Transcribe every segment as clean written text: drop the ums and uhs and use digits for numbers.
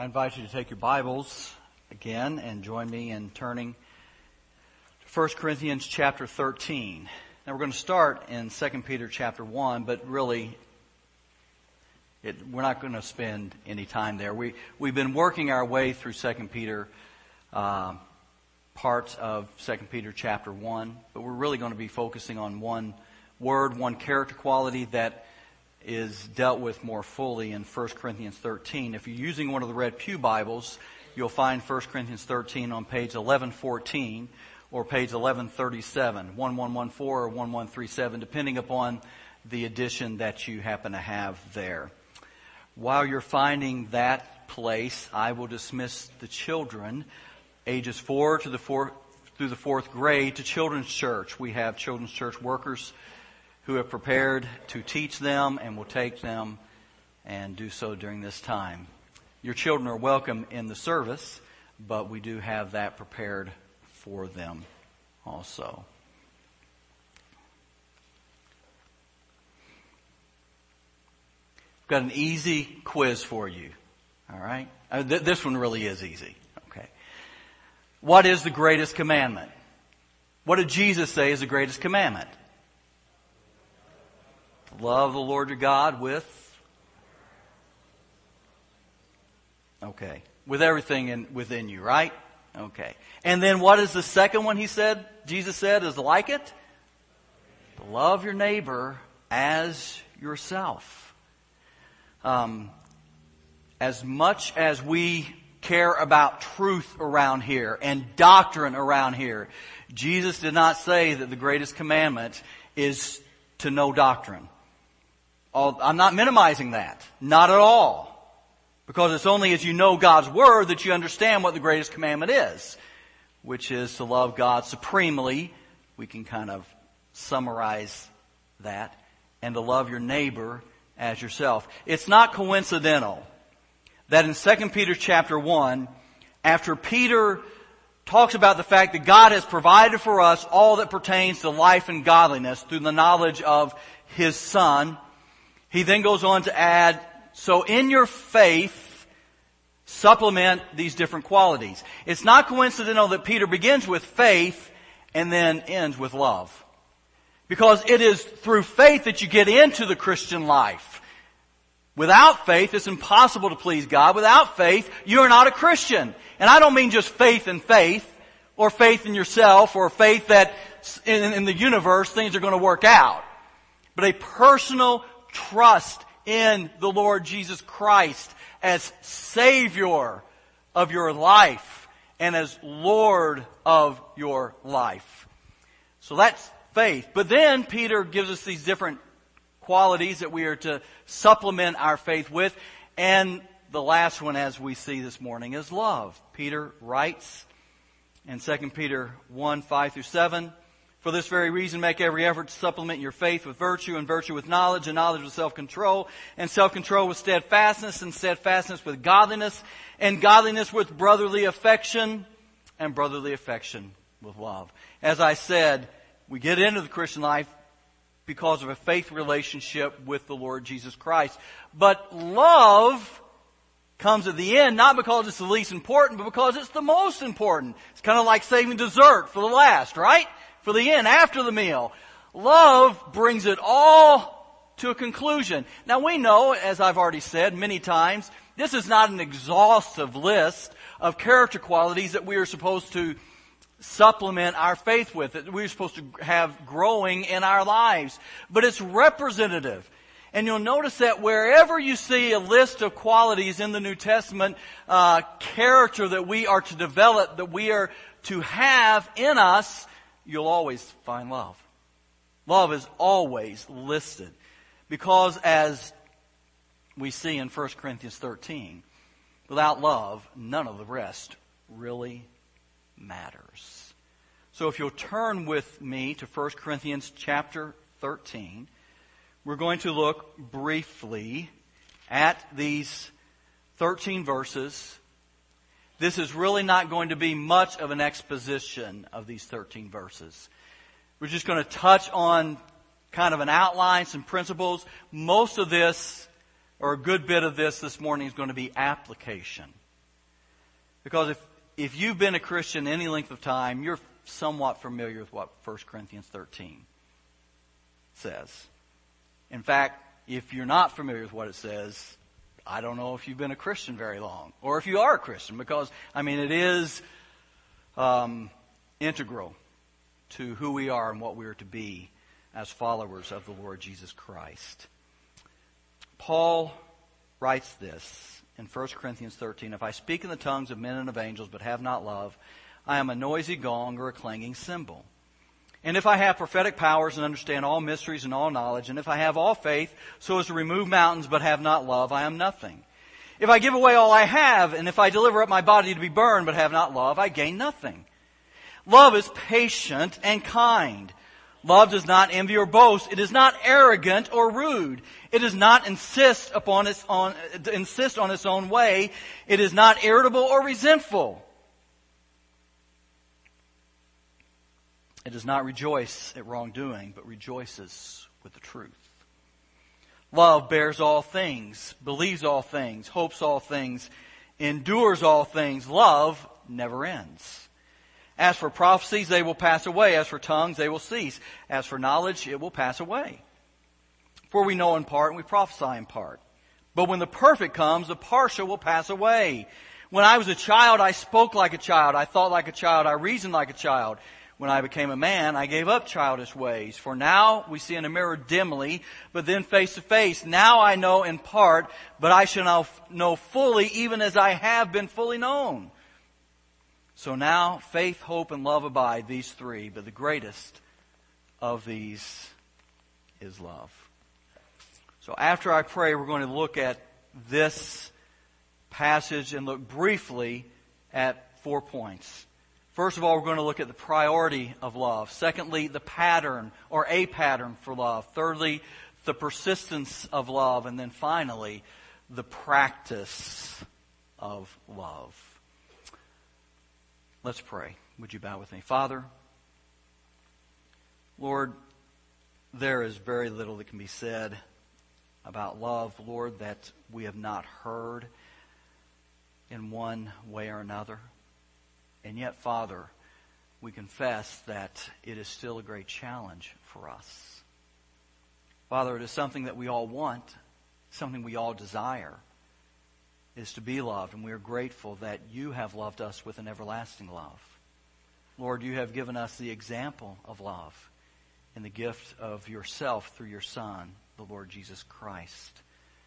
I invite you to take your Bibles again and join me in turning to 1 Corinthians chapter 13. Now we're going to start in 2 Peter chapter 1, but really we're not going to spend any time there. We've been working our way through 2 Peter, parts of 2 Peter chapter 1, but we're really going to be focusing on one word, one character quality that is dealt with more fully in 1 Corinthians 13. If you're using one of the Red Pew Bibles, you'll find 1 Corinthians 13 on page 1114 or page 1137, 1114 or 1137, depending upon the edition that you happen to have there. While you're finding that place, I will dismiss the children, ages 4 through the 4th grade, to Children's Church. We have Children's Church workers who have prepared to teach them and will take them and do so during this time. Your children are welcome in the service, but we do have that prepared for them also. I've got an easy quiz for you. All right? This one really is easy. Okay. What is the greatest commandment? What did Jesus say is the greatest commandment? Love the Lord your God with everything within you, right? Okay. And then what is the second one Jesus said is like it? Love your neighbor as yourself. As much as we care about truth around here and doctrine around here, Jesus did not say that the greatest commandment is to know doctrine. I'm not minimizing that. Not at all. Because it's only as you know God's Word that you understand what the greatest commandment is, which is to love God supremely. We can kind of summarize that. And to love your neighbor as yourself. It's not coincidental that in 2 Peter chapter 1, after Peter talks about the fact that God has provided for us all that pertains to life and godliness through the knowledge of His Son, he then goes on to add, so in your faith, supplement these different qualities. It's not coincidental that Peter begins with faith and then ends with love. Because it is through faith that you get into the Christian life. Without faith, it's impossible to please God. Without faith, you're not a Christian. And I don't mean just faith in faith, or faith in yourself, or faith that in the universe things are going to work out. But a personal trust in the Lord Jesus Christ as Savior of your life and as Lord of your life. So that's faith. But then Peter gives us these different qualities that we are to supplement our faith with. And the last one, as we see this morning, is love. Peter writes in 2 Peter 1, 5 through 7, for this very reason, make every effort to supplement your faith with virtue, and virtue with knowledge, and knowledge with self-control, and self-control with steadfastness, and steadfastness with godliness, and godliness with brotherly affection, and brotherly affection with love. As I said, we get into the Christian life because of a faith relationship with the Lord Jesus Christ. But love comes at the end, not because it's the least important, but because it's the most important. It's kind of like saving dessert for the last, right? For the end, after the meal. Love brings it all to a conclusion. Now we know, as I've already said many times, this is not an exhaustive list of character qualities that we are supposed to supplement our faith with, that we're supposed to have growing in our lives. But it's representative. And you'll notice that wherever you see a list of qualities in the New Testament, character that we are to develop, that we are to have in us, you'll always find love. Love is always listed. Because as we see in 1 Corinthians 13, without love, none of the rest really matters. So if you'll turn with me to 1 Corinthians chapter 13, we're going to look briefly at these 13 verses. This is really not going to be much of an exposition of these 13 verses. We're just going to touch on kind of an outline, some principles. Most of this, or a good bit of this morning, is going to be application. Because if you've been a Christian any length of time, you're somewhat familiar with what 1 Corinthians 13 says. In fact, if you're not familiar with what it says, I don't know if you've been a Christian very long, or if you are a Christian, because, it is integral to who we are and what we are to be as followers of the Lord Jesus Christ. Paul writes this in 1 Corinthians 13, "If I speak in the tongues of men and of angels, but have not love, I am a noisy gong or a clanging cymbal. And if I have prophetic powers and understand all mysteries and all knowledge, and if I have all faith so as to remove mountains but have not love, I am nothing. If I give away all I have, and if I deliver up my body to be burned but have not love, I gain nothing. Love is patient and kind. Love does not envy or boast. It is not arrogant or rude. It does not insist on its own way. It is not irritable or resentful. It does not rejoice at wrongdoing, but rejoices with the truth. Love bears all things, believes all things, hopes all things, endures all things. Love never ends. As for prophecies, they will pass away. As for tongues, they will cease. As for knowledge, it will pass away. For we know in part and we prophesy in part. But when the perfect comes, the partial will pass away. When I was a child, I spoke like a child. I thought like a child. I reasoned like a child. When I became a man, I gave up childish ways. For now we see in a mirror dimly, but then face to face. Now I know in part, but I shall now know fully, even as I have been fully known. So now faith, hope, and love abide, these three, but the greatest of these is love." So after I pray, we're going to look at this passage and look briefly at 4 points. First of all, we're going to look at the priority of love. Secondly, the pattern or a pattern for love. Thirdly, the persistence of love. And then finally, the practice of love. Let's pray. Would you bow with me? Father, Lord, there is very little that can be said about love, Lord, that we have not heard in one way or another. And yet, Father, we confess that it is still a great challenge for us. Father, it is something that we all want, something we all desire, is to be loved. And we are grateful that you have loved us with an everlasting love. Lord, you have given us the example of love in the gift of yourself through your Son, the Lord Jesus Christ.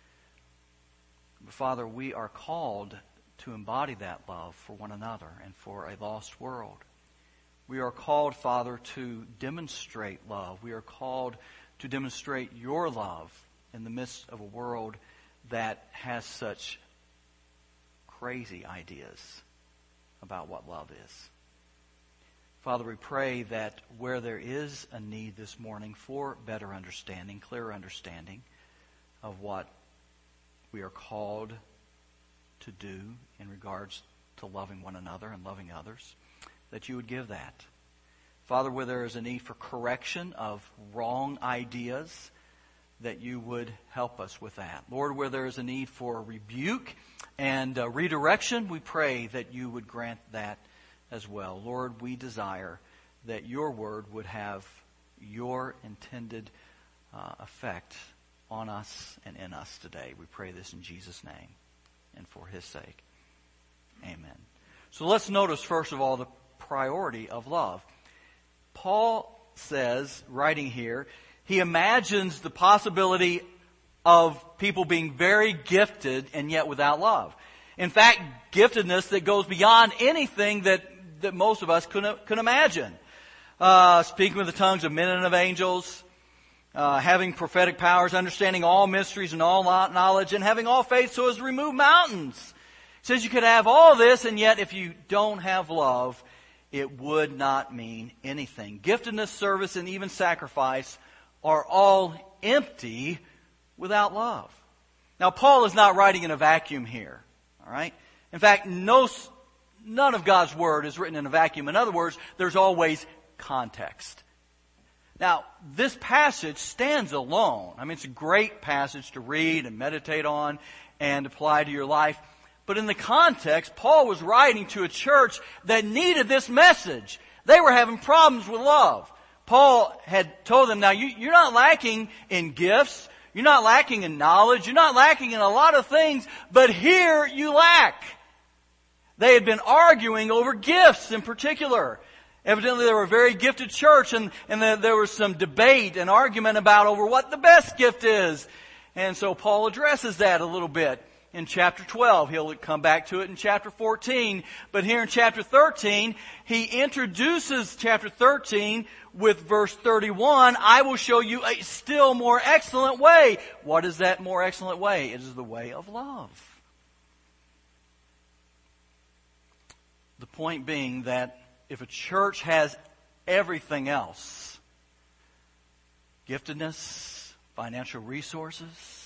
Father, we are called to embody that love for one another and for a lost world. We are called, Father, to demonstrate love. We are called to demonstrate your love in the midst of a world that has such crazy ideas about what love is. Father, we pray that where there is a need this morning for better understanding, clearer understanding of what we are called to do in regards to loving one another and loving others, that you would give that. Father, where there is a need for correction of wrong ideas, that you would help us with that. Lord, where there is a need for rebuke and redirection, we pray that you would grant that as well. Lord, we desire that your word would have your intended effect on us and in us today. We pray this in Jesus' name and for his sake. Amen. So let's notice, first of all, the priority of love. Paul says, writing here, he imagines the possibility of people being very gifted and yet without love. In fact, giftedness that goes beyond anything that most of us could imagine. Speaking with the tongues of men and of angels, having prophetic powers, understanding all mysteries and all knowledge, and having all faith so as to remove mountains. It says you could have all this, and yet if you don't have love, it would not mean anything. Giftedness, service, and even sacrifice are all empty without love. Now, Paul is not writing in a vacuum here. All right? In fact, none of God's word is written in a vacuum. In other words, there's always context. Now, this passage stands alone. It's a great passage to read and meditate on and apply to your life. But in the context, Paul was writing to a church that needed this message. They were having problems with love. Paul had told them, now you're not lacking in gifts. You're not lacking in knowledge. You're not lacking in a lot of things. But here you lack. They had been arguing over gifts in particular. Evidently they were a very gifted church, and there was some debate and argument about over what the best gift is. And so Paul addresses that a little bit in chapter 12. He'll come back to it in chapter 14. But here in chapter 13, he introduces chapter 13 with verse 31. I will show you a still more excellent way. What is that more excellent way? It is the way of love. The point being that if a church has everything else, giftedness, financial resources,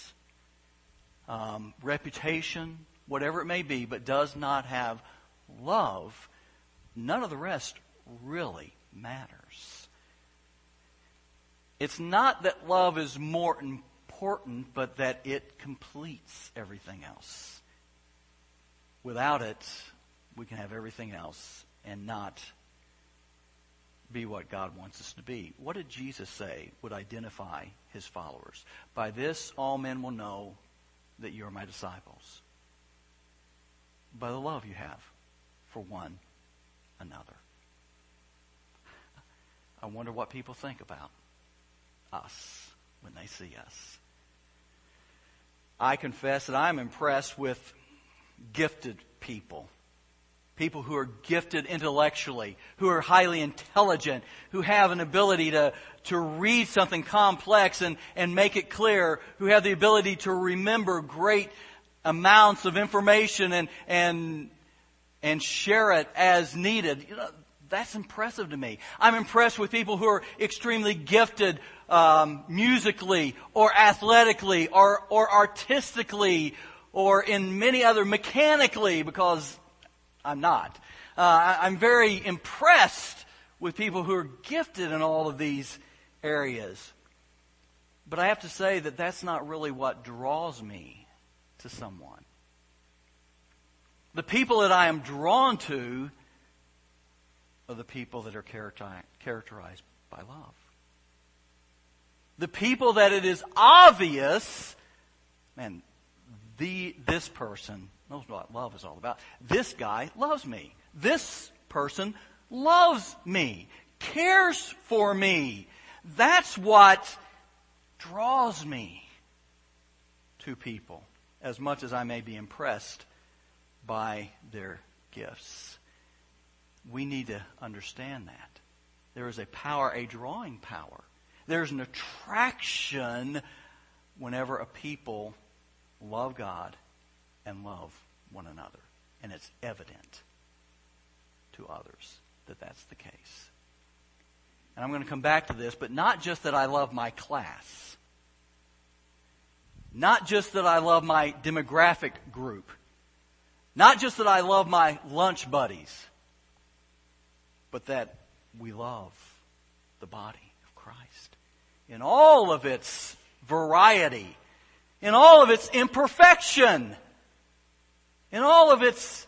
reputation, whatever it may be, but does not have love, none of the rest really matters. It's not that love is more important, but that it completes everything else. Without it, we can have everything else and not be what God wants us to be. What did Jesus say would identify His followers? By this all men will know that you are my disciples, by the love you have for one another. I wonder what people think about us when they see us. I confess that I'm impressed with gifted people. People who are gifted intellectually, who are highly intelligent, who have an ability to read something complex and make it clear, who have the ability to remember great amounts of information and share it as needed. You know, that's impressive to me. I'm impressed with people who are extremely gifted musically or athletically or artistically or in many other mechanically, because I'm not. I'm very impressed with people who are gifted in all of these areas. But I have to say that that's not really what draws me to someone. The people that I am drawn to are the people that are characterized by love. The people that it is obvious, man, this person knows what love is all about. This guy loves me. This person loves me, cares for me. That's what draws me to people, as much as I may be impressed by their gifts. We need to understand that. There is a power, a drawing power. There's an attraction whenever a people love God and love one another. And it's evident to others that that's the case. And I'm going to come back to this, but not just that I love my class. Not just that I love my demographic group. Not just that I love my lunch buddies. But that we love the body of Christ in all of its variety, in all of its imperfection, in all of its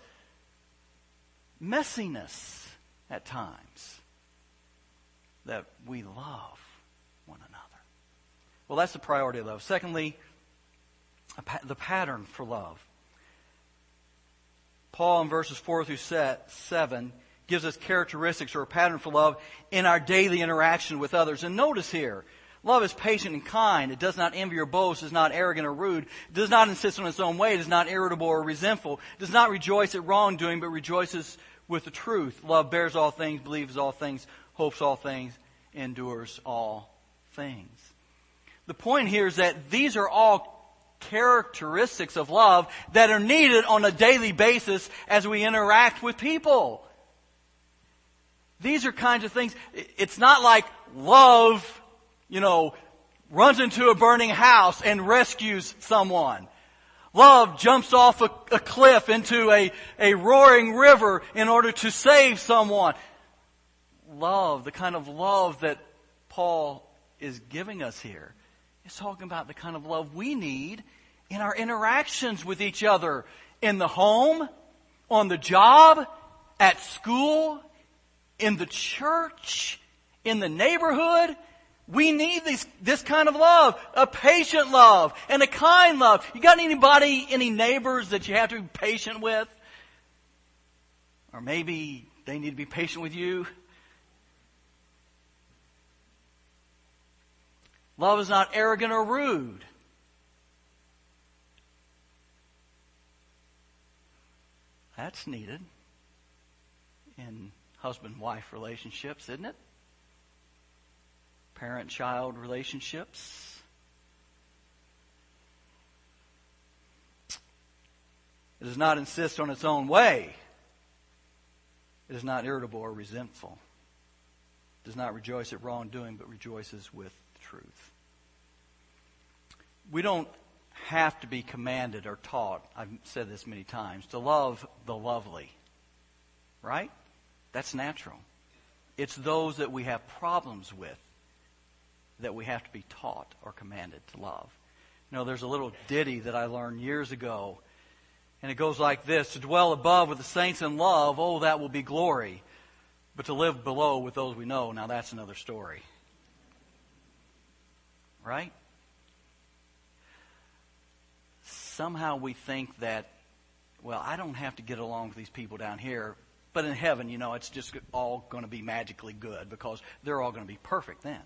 messiness at times, that we love one another. Well, that's the priority of love. Secondly, the pattern for love. Paul in verses 4 through 7 gives us characteristics or a pattern for love in our daily interaction with others. And notice here, love is patient and kind. It does not envy or boast. It is not arrogant or rude. It does not insist on its own way. It is not irritable or resentful. It does not rejoice at wrongdoing, but rejoices with the truth. Love bears all things, believes all things, hopes all things, endures all things. The point here is that these are all characteristics of love that are needed on a daily basis as we interact with people. These are kinds of things. It's not like love, runs into a burning house and rescues someone. Love jumps off a cliff into a roaring river in order to save someone. Love, the kind of love that Paul is giving us here, is talking about the kind of love we need in our interactions with each other in the home, on the job, at school, in the church, in the neighborhood. We need this kind of love, a patient love and a kind love. You got any neighbors that you have to be patient with? Or maybe they need to be patient with you? Love is not arrogant or rude. That's needed in husband-wife relationships, isn't it? Parent-child relationships. It does not insist on its own way. It is not irritable or resentful. It does not rejoice at wrongdoing, but rejoices with truth. We don't have to be commanded or taught, I've said this many times, to love the lovely. Right? That's natural. It's those that we have problems with that we have to be taught or commanded to love. You know, there's a little ditty that I learned years ago, and it goes like this: to dwell above with the saints in love, oh, that will be glory. But to live below with those we know, now that's another story. Right? Somehow we think that, well, I don't have to get along with these people down here, but in heaven, you know, it's just all going to be magically good because they're all going to be perfect then.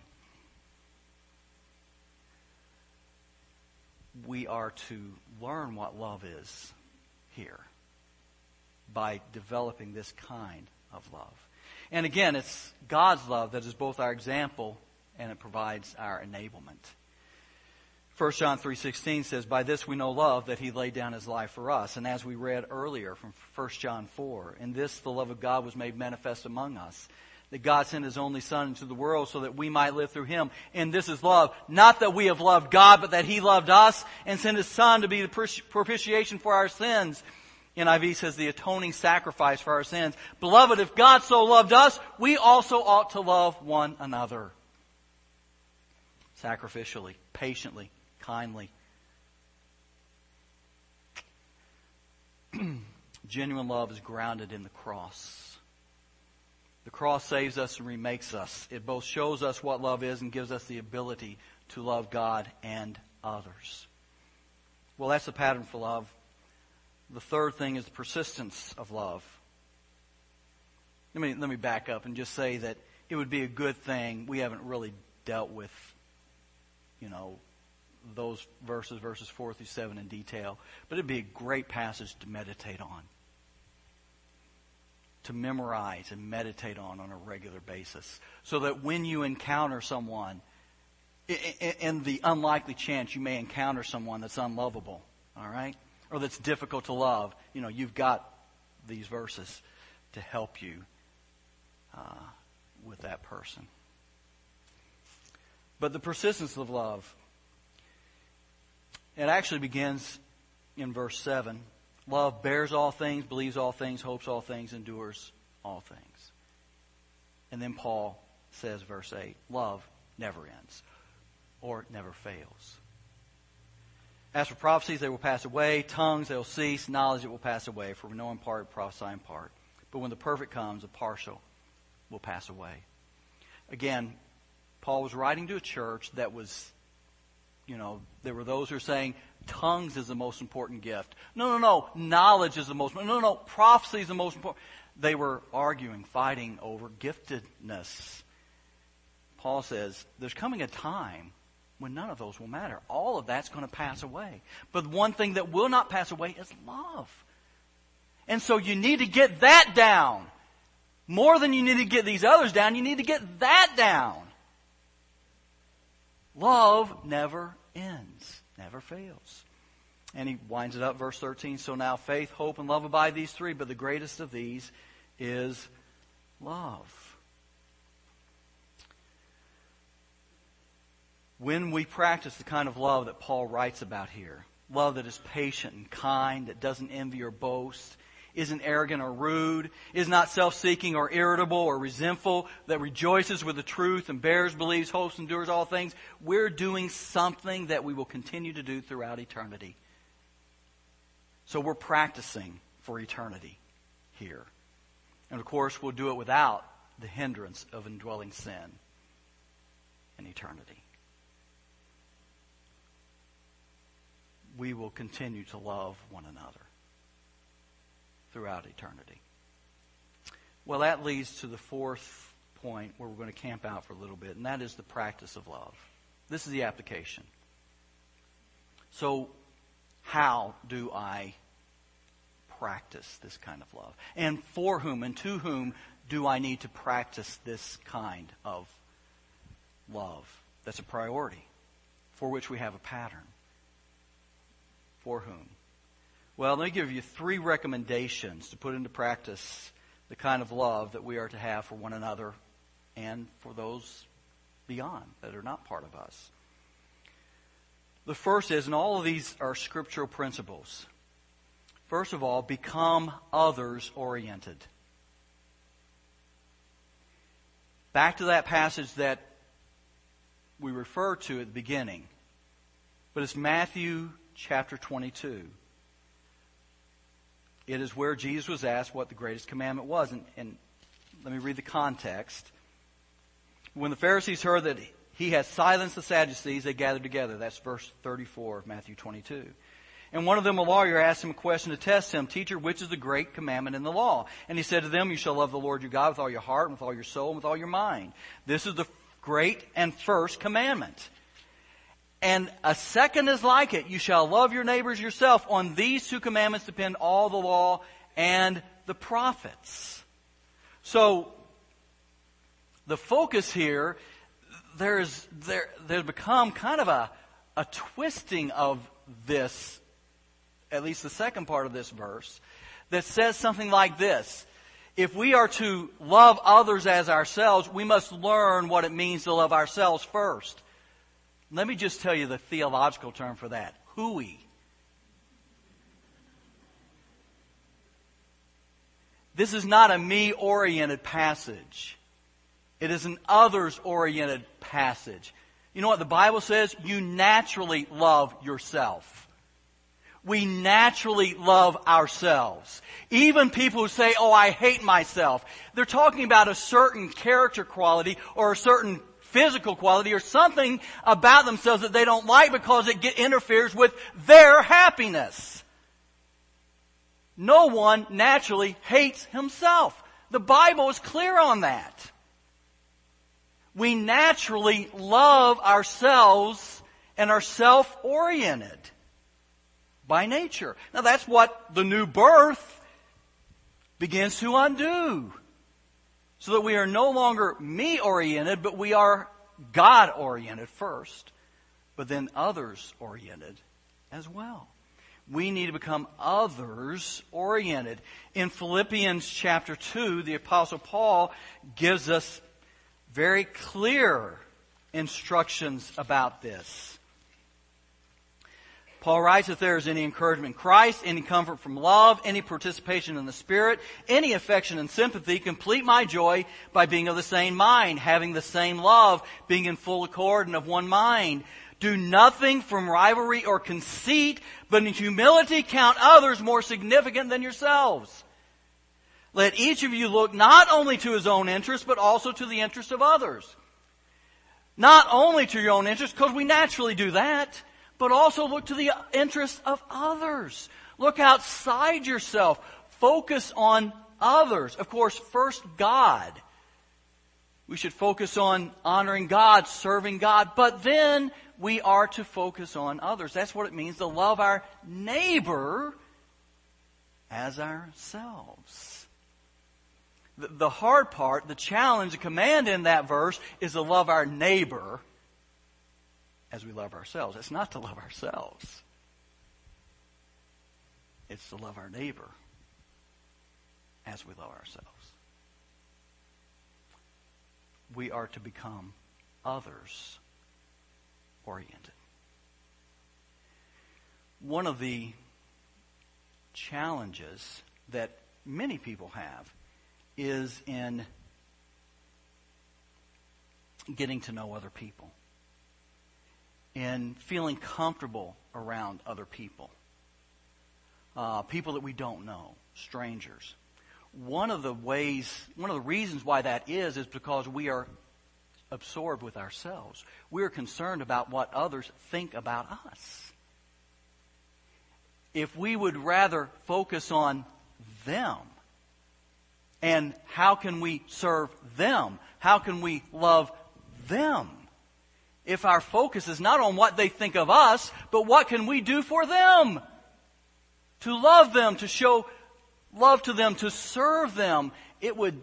We are to learn what love is here by developing this kind of love. And again, it's God's love that is both our example and it provides our enablement. 1 John 3:16 says, by this we know love, that he laid down his life for us. And as we read earlier from 1 John 4, in this the love of God was made manifest among us, that God sent his only Son into the world so that we might live through him. And this is love, not that we have loved God, but that he loved us and sent his Son to be the propitiation for our sins. NIV says the atoning sacrifice for our sins. Beloved, if God so loved us, we also ought to love one another. Sacrificially, patiently, kindly. Genuine love is grounded in the cross. The cross saves us and remakes us. It both shows us what love is and gives us the ability to love God and others. Well, that's the pattern for love. The third thing is the persistence of love. Let me back up and just say that it would be a good thing. We haven't really dealt with, those verses 4 through 7 in detail. But it'd be a great passage to meditate on. To memorize and meditate on a regular basis. So that when you encounter someone, in the unlikely chance you may encounter someone that's unlovable, all right? Or that's difficult to love, you've got these verses to help you with that person. But the persistence of love, it actually begins in verse 7. Love bears all things, believes all things, hopes all things, endures all things. And then Paul says, verse 8, love never ends or never fails. As for prophecies, they will pass away. Tongues, they will cease. Knowledge, it will pass away. For we know in part, prophesy in part. But when the perfect comes, the partial will pass away. Again, Paul was writing to a church that was, there were those who were saying, tongues is the most important gift. No. Knowledge is the most important. No. Prophecy is the most important. They were arguing, fighting over giftedness. Paul says, there's coming a time when none of those will matter. All of that's going to pass away. But one thing that will not pass away is love. And so you need to get that down. More than you need to get these others down, you need to get that down. Love never ends, never fails. And he winds it up, verse 13. So now faith, hope, and love abide, these three, but the greatest of these is love. When we practice the kind of love that Paul writes about here, love that is patient and kind, that doesn't envy or boast, isn't arrogant or rude, is not self-seeking or irritable or resentful, that rejoices with the truth and bears, believes, hopes, endures all things, we're doing something that we will continue to do throughout eternity. So we're practicing for eternity here. And of course, we'll do it without the hindrance of indwelling sin in eternity. We will continue to love one another throughout eternity. Well, that leads to the fourth point where we're going to camp out for a little bit, and that is the practice of love. This is the application. So, how do I practice this kind of love? And for whom and to whom do I need to practice this kind of love? That's a priority for which we have a pattern. For whom? Well, let me give you 3 recommendations to put into practice the kind of love that we are to have for one another and for those beyond that are not part of us. The first is, and all of these are scriptural principles. First of all, become others-oriented. Back to that passage that we referred to at the beginning. But it's Matthew chapter 22. It is where Jesus was asked what the greatest commandment was. And let me read the context. When the Pharisees heard that he had silenced the Sadducees, they gathered together. That's verse 34 of Matthew 22. And one of them, a lawyer, asked him a question to test him. Teacher, which is the great commandment in the law? And he said to them, you shall love the Lord your God with all your heart, and with all your soul, and with all your mind. This is the great and first commandment. And a second is like it. You shall love your neighbors yourself. On these 2 commandments depend all the law and the prophets. So, the focus here, there's become kind of a twisting of this, at least the second part of this verse, that says something like this. If we are to love others as ourselves, we must learn what it means to love ourselves first. Let me just tell you the theological term for that. Hui. This is not a me-oriented passage. It is an others-oriented passage. You know what the Bible says? You naturally love yourself. We naturally love ourselves. Even people who say, oh, I hate myself. They're talking about a certain character quality or a certain physical quality or something about themselves that they don't like because it interferes with their happiness. No one naturally hates himself. The Bible is clear on that. We naturally love ourselves and are self-oriented by nature. Now that's what the new birth begins to undo. So that we are no longer me-oriented, but we are God-oriented first, but then others-oriented as well. We need to become others-oriented. In Philippians chapter 2, the Apostle Paul gives us very clear instructions about this. Paul writes, if there is any encouragement in Christ, any comfort from love, any participation in the Spirit, any affection and sympathy, complete my joy by being of the same mind, having the same love, being in full accord and of one mind. Do nothing from rivalry or conceit, but in humility count others more significant than yourselves. Let each of you look not only to his own interest, but also to the interest of others. Not only to your own interest, because we naturally do that, but also look to the interest of others. Look outside yourself. Focus on others. Of course, first God. We should focus on honoring God, serving God, but then we are to focus on others. That's what it means to love our neighbor as ourselves. The hard part, the challenge, the command in that verse is to love our neighbor as we love ourselves. It's not to love ourselves. It's to love our neighbor as we love ourselves. We are to become others-oriented. One of the challenges that many people have is in getting to know other people, in feeling comfortable around other people. people that we don't know, strangers. One of the reasons why that is because we are absorbed with ourselves. We are concerned about what others think about us. If we would rather focus on them, and how can we serve them? How can we love them? If our focus is not on what they think of us, but what can we do for them? To love them, to show love to them, to serve them, it would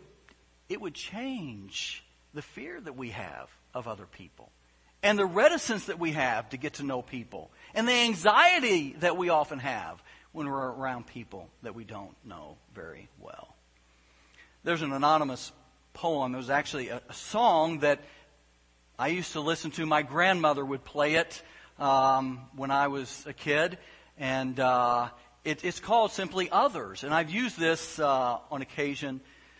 change the fear that we have of other people, and the reticence that we have to get to know people, and the anxiety that we often have when we're around people that we don't know very well. There's an anonymous poem. It was actually a song that I used to listen to. My grandmother would play it when I was a kid, and it's called simply Others. And I've used this on occasion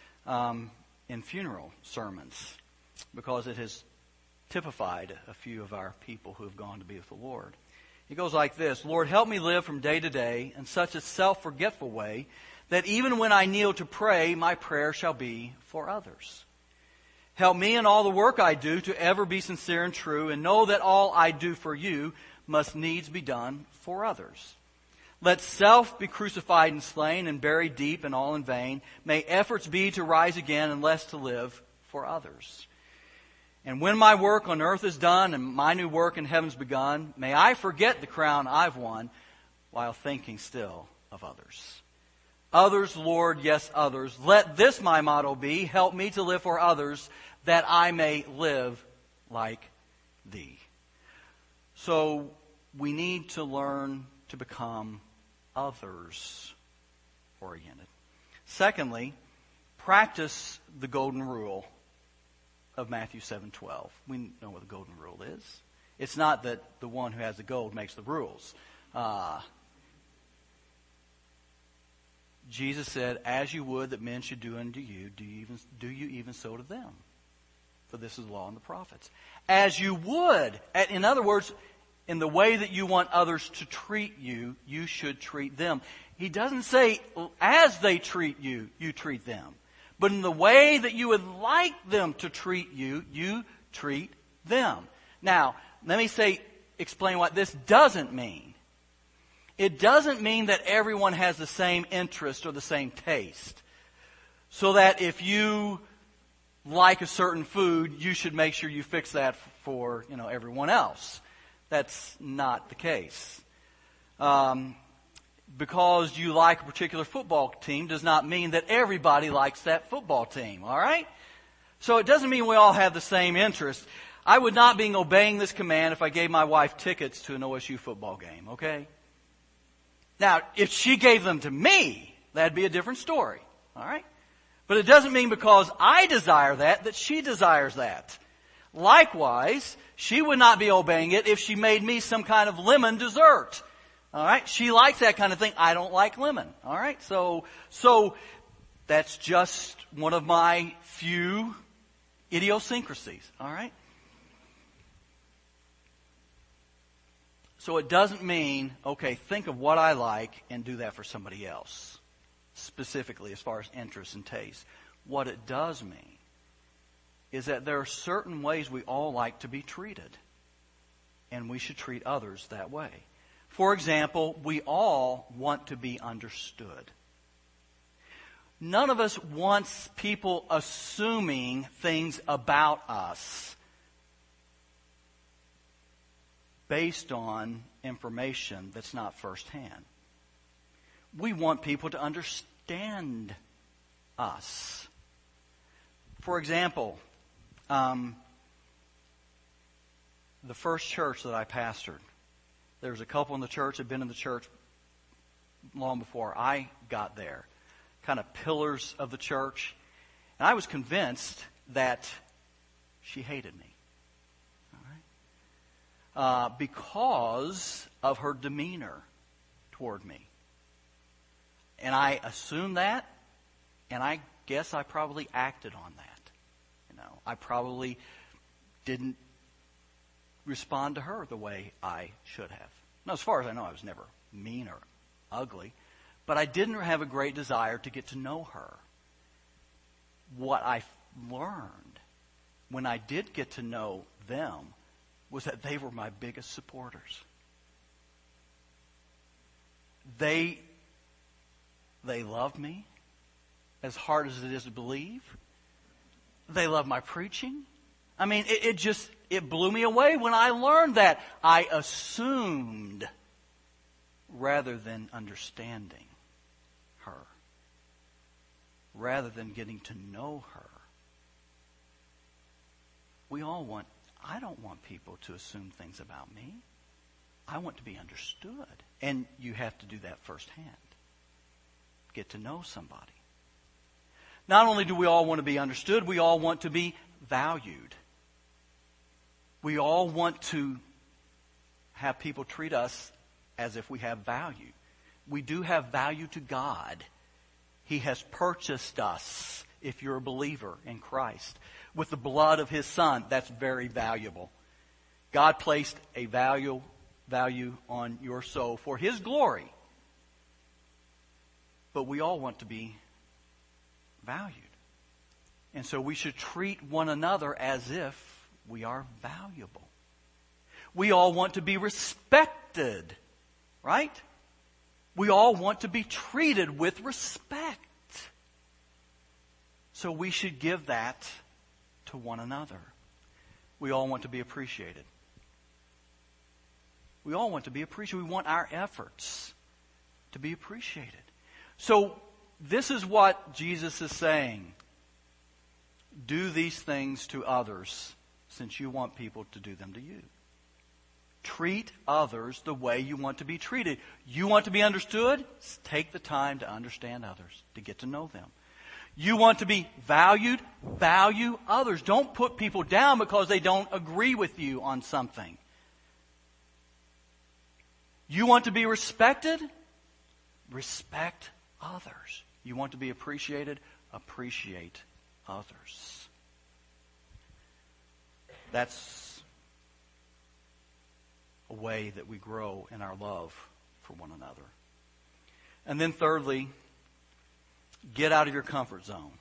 in funeral sermons because it has typified a few of our people who have gone to be with the Lord. It goes like this: Lord, help me live from day to day in such a self-forgetful way that even when I kneel to pray, my prayer shall be for others. Help me in all the work I do to ever be sincere and true, and know that all I do for you must needs be done for others. Let self be crucified and slain and buried deep and all in vain. May efforts be to rise again and less to live for others. And when my work on earth is done and my new work in heaven's begun, may I forget the crown I've won while thinking still of others. Others, Lord, yes, others. Let this my motto be: help me to live for others, that I may live like Thee. So we need to learn to become others-oriented. Secondly, practice the golden rule of Matthew 7:12. We know what the golden rule is. It's not that the one who has the gold makes the rules. Jesus said, as you would that men should do unto you, do you even so to them? For this is the law and the prophets. As you would. In other words, in the way that you want others to treat you, you should treat them. He doesn't say, as they treat you, you treat them. But in the way that you would like them to treat you, you treat them. Now, let me explain what this doesn't mean. It doesn't mean that everyone has the same interest or the same taste. So that if you like a certain food, you should make sure you fix that for, everyone else. That's not the case. Because you like a particular football team does not mean that everybody likes that football team, all right? So it doesn't mean we all have the same interest. I would not be obeying this command if I gave my wife tickets to an OSU football game, okay? Now, if she gave them to me, that'd be a different story, all right? But it doesn't mean because I desire that she desires that. Likewise, she would not be obeying it if she made me some kind of lemon dessert. All right? She likes that kind of thing. I don't like lemon. All right? So that's just one of my few idiosyncrasies. All right? So it doesn't mean, okay, think of what I like and do that for somebody else, specifically as far as interest and taste. What it does mean is that there are certain ways we all like to be treated, and we should treat others that way. For example, we all want to be understood. None of us wants people assuming things about us based on information that's not firsthand. We want people to understand us. For example, the first church that I pastored, there was a couple in the church that had been in the church long before I got there, kind of pillars of the church. And I was convinced that she hated me. Because of her demeanor toward me. And I assumed that, and I guess I probably acted on that. I probably didn't respond to her the way I should have. Now, as far as I know, I was never mean or ugly. But I didn't have a great desire to get to know her. What I learned when I did get to know them was that they were my biggest supporters. They love me as hard as it is to believe. They love my preaching. I mean, it blew me away when I learned that. I assumed rather than understanding her, rather than getting to know her. I don't want people to assume things about me. I want to be understood. And you have to do that firsthand. Get to know somebody. Not only do we all want to be understood, we all want to be valued. We all want to have people treat us as if we have value. We do have value to God. He has purchased us, if you're a believer in Christ, with the blood of His Son. That's very valuable. God placed a value on your soul for His glory. But we all want to be valued. And so we should treat one another as if we are valuable. We all want to be respected, right? We all want to be treated with respect. So we should give that to one another. We all want to be appreciated. We all want to be appreciated. We want our efforts to be appreciated. So this is what Jesus is saying. Do these things to others since you want people to do them to you. Treat others the way you want to be treated. You want to be understood? Take the time to understand others, to get to know them. You want to be valued? Value others. Don't put people down because they don't agree with you on something. You want to be respected? Respect others. You want to be appreciated? Appreciate others. That's a way that we grow in our love for one another. And then thirdly, get out of your comfort zone.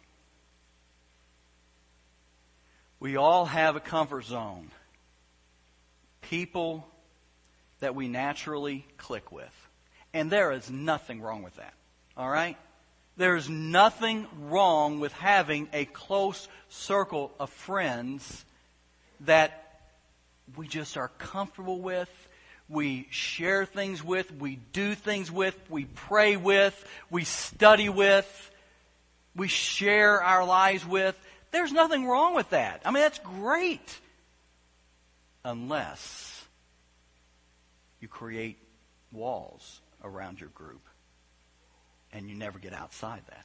We all have a comfort zone. People that we naturally click with. And there is nothing wrong with that. All right? There is nothing wrong with having a close circle of friends that we just are comfortable with, we share things with, we do things with, we pray with, we study with, we share our lives with. There's nothing wrong with that. I mean, that's great. Unless you create walls around your group and you never get outside that.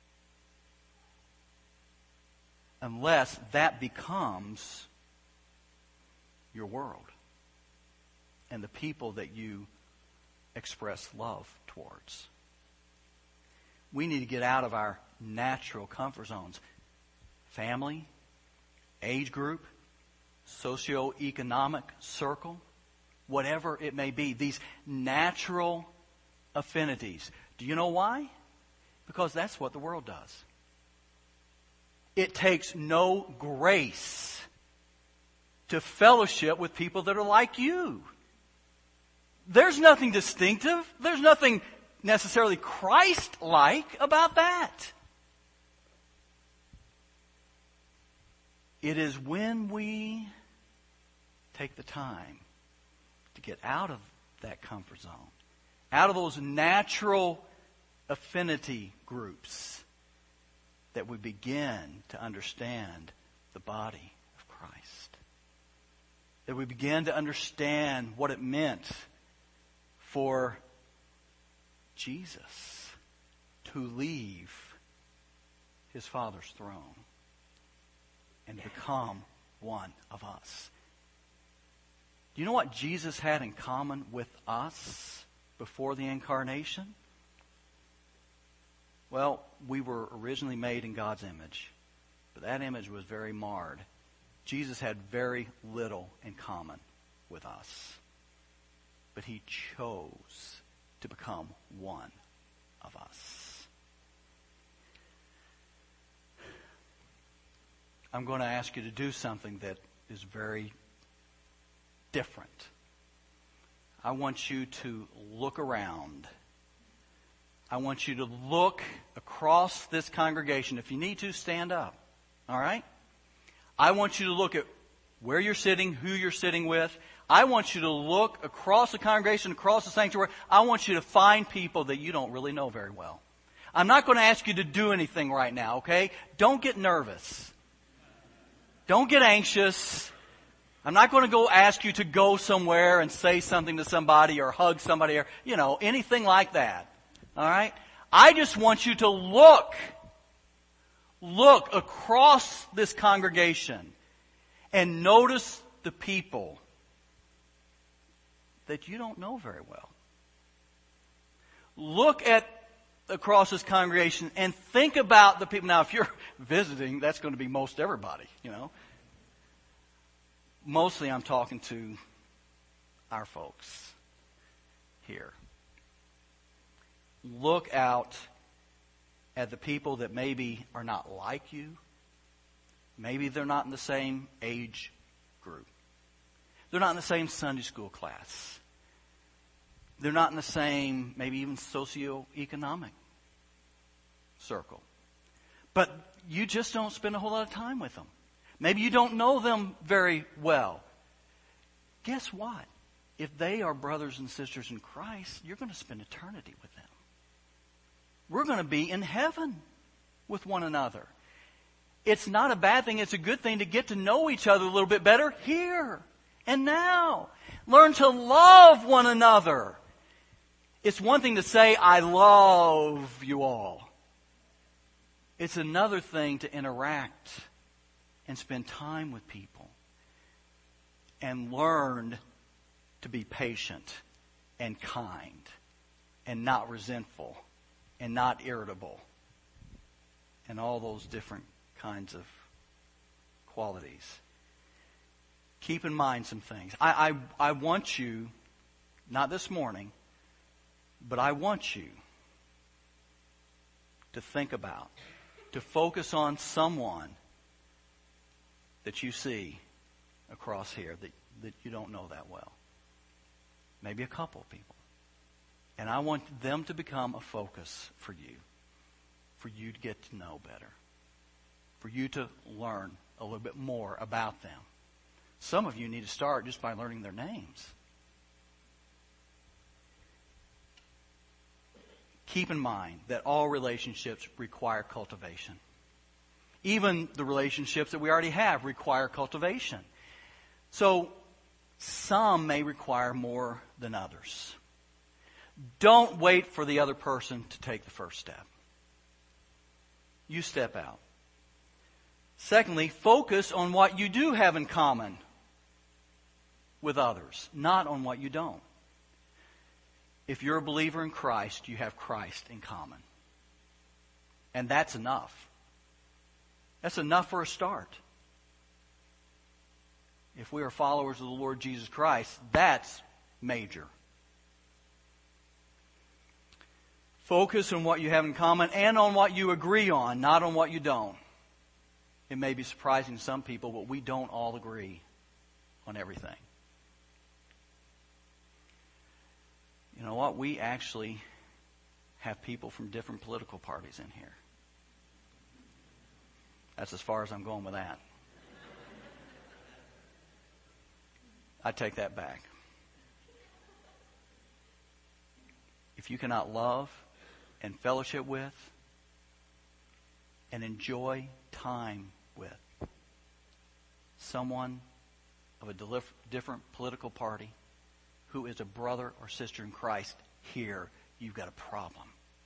Unless that becomes your world and the people that you express love towards. We need to get out of our natural comfort zones. Family, age group, socioeconomic circle, whatever it may be. These natural affinities. Do you know why? Because that's what the world does. It takes no grace to fellowship with people that are like you. There's nothing distinctive. There's nothing necessarily Christ-like about that. It is when we take the time to get out of that comfort zone, out of those natural affinity groups, that we begin to understand the body of Christ. That we begin to understand what it meant for Jesus to leave His Father's throne and become one of us. Do you know what Jesus had in common with us before the incarnation? Well, we were originally made in God's image, but that image was very marred. Jesus had very little in common with us, but He chose to become one of us. I'm going to ask you to do something that is very different. I want you to look around. I want you to look across this congregation. If you need to, stand up. All right? I want you to look at where you're sitting, who you're sitting with. I want you to look across the congregation, across the sanctuary. I want you to find people that you don't really know very well. I'm not going to ask you to do anything right now, okay? Don't get nervous. Don't get anxious. I'm not going to go ask you to go somewhere and say something to somebody or hug somebody or, anything like that. All right? I just want you to look across this congregation and notice the people that you don't know very well. Look across this congregation and think about the people. Now, if you're visiting, that's going to be most everybody, Mostly I'm talking to our folks here. Look out at the people that maybe are not like you. Maybe they're not in the same age group. They're not in the same Sunday school class. They're not in the same, maybe even socioeconomic circle. But you just don't spend a whole lot of time with them. Maybe you don't know them very well. Guess what? If they are brothers and sisters in Christ, you're going to spend eternity with them. We're going to be in heaven with one another. It's not a bad thing. It's a good thing to get to know each other a little bit better here and now. Learn to love one another. It's one thing to say, I love you all. It's another thing to interact and spend time with people and learn to be patient and kind and not resentful and not irritable and all those different kinds of qualities. Keep in mind some things. I want you, not this morning, but I want you to think about, to focus on someone that you see across here that you don't know that well. Maybe a couple of people. And I want them to become a focus for you to get to know better, for you to learn a little bit more about them. Some of you need to start just by learning their names. Keep in mind that all relationships require cultivation. Even the relationships that we already have require cultivation. So some may require more than others. Don't wait for the other person to take the first step. You step out. Secondly, focus on what you do have in common with others, not on what you don't. If you're a believer in Christ, you have Christ in common. And that's enough. That's enough for a start. If we are followers of the Lord Jesus Christ, that's major. Focus on what you have in common and on what you agree on, not on what you don't. It may be surprising to some people, but we don't all agree on everything. You know what? We actually have people from different political parties in here. That's as far as I'm going with that. I take that back. If you cannot love and fellowship with and enjoy time with someone of a different political party who is a brother or sister in Christ, here you've got a problem.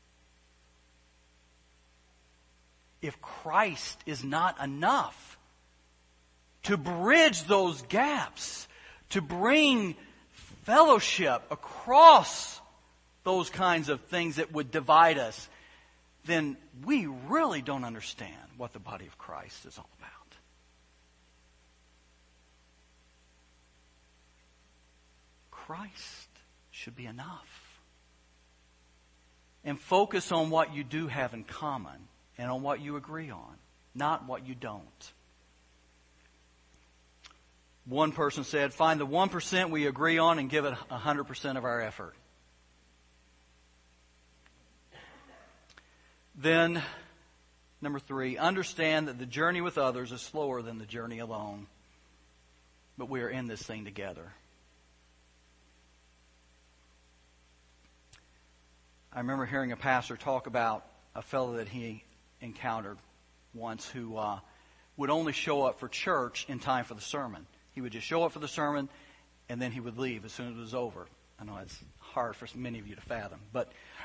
If Christ is not enough to bridge those gaps, to bring fellowship across those kinds of things that would divide us, then we really don't understand what the body of Christ is all about. Christ should be enough. And focus on what you do have in common and on what you agree on, not what you don't. One person said, find the 1% we agree on and give it 100% of our effort. Then, number 3, understand that the journey with others is slower than the journey alone. But we are in this thing together. I remember hearing a pastor talk about a fellow that he encountered once who would only show up for church in time for the sermon. He would just show up for the sermon, and then he would leave as soon as it was over. I know it's hard for many of you to fathom, but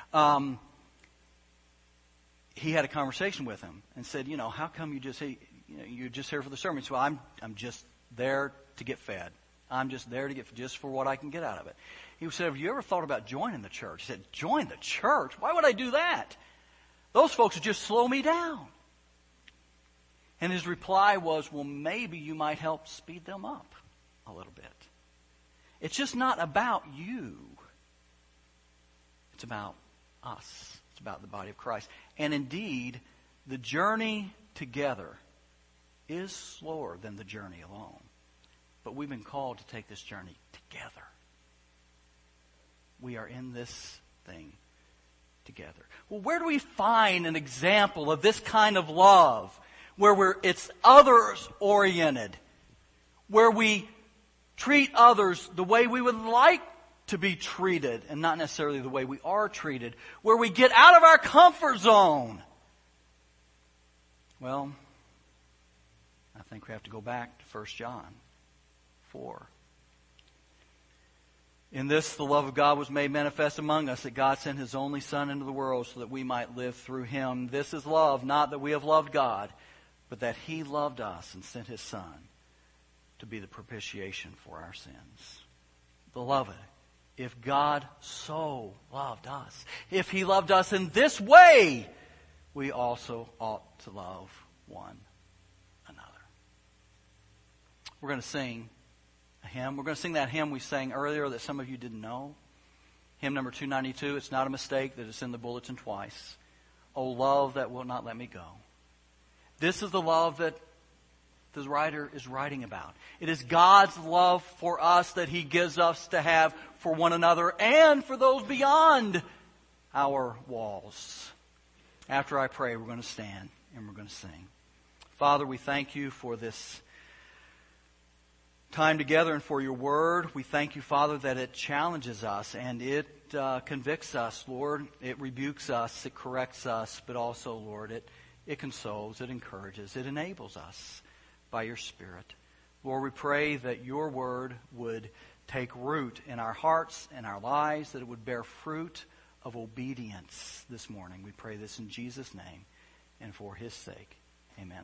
he had a conversation with him and said, how come you're just here for the sermon? So I'm just there to get fed. I'm just there to get just for what I can get out of it. He said, have you ever thought about joining the church? He said, join the church? Why would I do that? Those folks would just slow me down. And his reply was, well, maybe you might help speed them up a little bit. It's just not about you. It's about us. It's about the body of Christ. And indeed, the journey together is slower than the journey alone. But we've been called to take this journey together. We are in this thing together. Well, where do we find an example of this kind of love where it's others-oriented, where we treat others the way we would like to be treated and not necessarily the way we are treated, where we get out of our comfort zone? Well, I think we have to go back to 1 John 4. In this, the love of God was made manifest among us, that God sent His only Son into the world so that we might live through Him. This is love, not that we have loved God, but that He loved us and sent His Son to be the propitiation for our sins. Beloved, if God so loved us, if He loved us in this way, we also ought to love one another. We're going to sing a hymn. We're going to sing that hymn we sang earlier that some of you didn't know. Hymn number 292. It's not a mistake that it's in the bulletin twice. Oh, love that will not let me go. This is the love that the writer is writing about. It is God's love for us that He gives us to have for one another and for those beyond our walls. After I pray, we're going to stand and we're going to sing. Father, we thank You for this time together and for Your word. We thank You, Father, that it challenges us and it convicts us, Lord. It rebukes us, it corrects us, but also, Lord, it consoles, it encourages, it enables us by Your Spirit. Lord, we pray that Your word would take root in our hearts and our lives, that it would bear fruit of obedience this morning. We pray this in Jesus' name and for His sake. Amen.